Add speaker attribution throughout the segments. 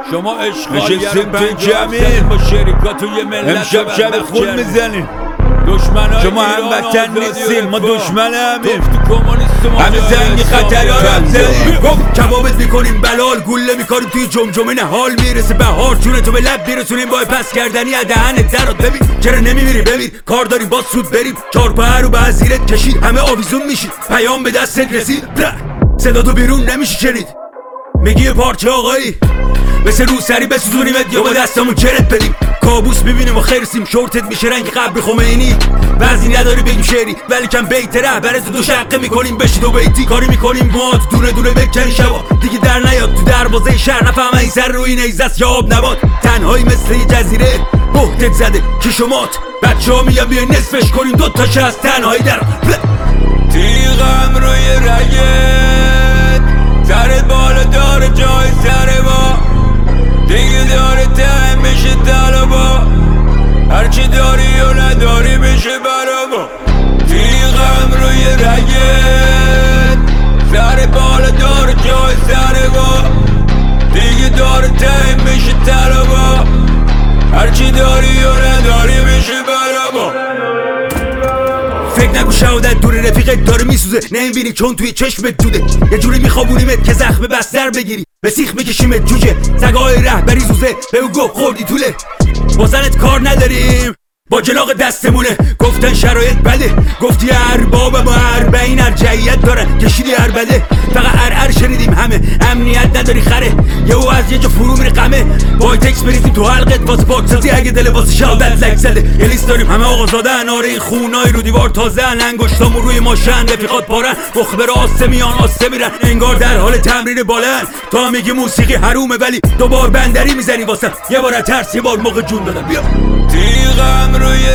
Speaker 1: شما
Speaker 2: نشستیم تو جمعی
Speaker 1: با شریکات توی ملت
Speaker 2: امشب شب خون میزنیم. شما هموطن نیستین، ما دشمن همیم. همه زنگی خطری ها رو هم زدیم.
Speaker 3: کبابت میکنیم بلال، گله میکنیم توی جمجمه نهال. میرسه بهار جونه تو به لب بیرسونیم با پس کردنی از دهنت درات. ببین چرا نمیمیری بمیر، کار داریم با سود بریم. چار پا رو به زیرت کشید، همه آویزون میشید. پیام به دستت رسید، صدا تو بیرون نمیشه شنید. میگی پارچه آقایی مثل روسری بسوزونیمت یا با دستمون چرت بدیم. کابوس میبینیم و خرسیم، شورتت میشه رنگ قبر خمینی. بعضی نداری بگیم شعری ولی کم بیت رهبرت دو شقه میکنیم بشید و بیتی. کاری میکنیم مواد دونه دونه بکنی شبا دیگه در نیاد تو دروازه شهر. نفهم این سر روی نیزست یا آب نبات. تنهایی مثل یه جزیره بهتت زده که شمات. بچه ها میگن بیای نصفش کنیم دوتاش از تنهایی در
Speaker 2: تیغم روی رگت، سرت بالا داره جای سر ما. دیگه داره تهم میشه طلبا، هرچی داری و نداری میشه برا ما. تیغم روی رگت، سر بالا داره جای سر ما. دیگه داره تهم میشه طلبا، هرچی داری و نداری میشه برا ما.
Speaker 3: فکر نکن شهادت دور رفیقت داره میسوزه، نمیبینی چون توی چشمت دوده. یه جوری میخوابونیمت که زخم بستر بگیری، به سیخ میکشیمت جوجه. سگای رهبری زوزه بگو گو خوردی طوله. با زنت کار نداریم با جلاق دستمونه. گفتن شرایط بده، گفتی ارباب ما 40 ارجعیت دارن کشیدی اربده. فقط شنیدیم همه امنیت نداری خره. یهو از یه جا فرو میره غمه. با تکس بریزیم تو حلقت واسه پاکسازی اگه دل واسه شهادت لک زده. یه لیست داریم همه آقا زادن، آره این خونای رو دیوار تازه‌ان. انگشتامون روی ماشن رفیقات پارن، مخبر آسه میان آسه میرن. انگار در حال تمرین بالن. تا میگی موسیقی حرومه ولی دوبار بندری میزنی واسه یه بار ترس یه بار موقع جون دادم. بیا
Speaker 2: تیغم روی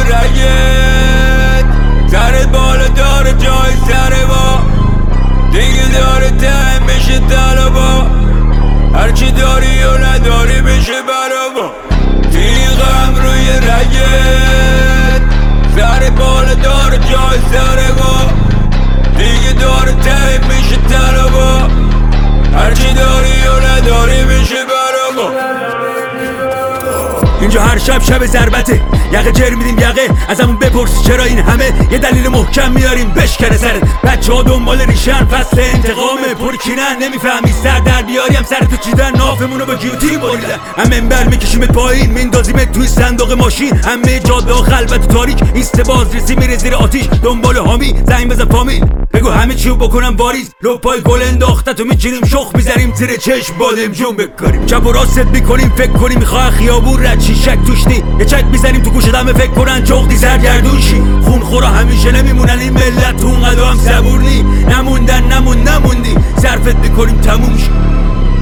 Speaker 2: رگت، سرت بالا داره جای سر ما. دیگه داره تهم میشه طلبا، هرچی داری و نداری میشه برا ما. تیغم روی رگت، سرت بالا داره جای سر ما. دیگه داره تهم میشه طلبا، هرچی داری و نداری میشه برا ما.
Speaker 3: اینجا هر شب ضربته، یقه جر میدیم یقه ازمون بپرس چرا این همه. یه دلیل محکم میاریم بشکنه سرت. بچه ها دنبال ریشن، فصل انتقامه پرکینن. نمیفهمی سر در بیاریم سر تو چیدن. نافمونو با گیوتین بریدن. همه منبر میکشیمت پایین، میندازیمت توی صندوق ماشین. همه جاده ها خلوت و تاریک، ایست بازرسی میره زیر آتیش. دنبال حامی زنگ بزن فامیل، بگو همه چیو بکنم واریز. لپای گل انداخته تو میچینیم شخ میزنیم زیر چشم بادم جون بکاریم. چپ و راست میکنیم فکر کنیم میخواه خیابون رد چی شک توش نی. یه چک میزنیم تو گوش دمه فکر کنن جغدی سرگردون شی. خون خورا همیشه نمیمونن این ملت، تو اون قدام صبور نی. نموندی صرفت میکنیم تموم شی.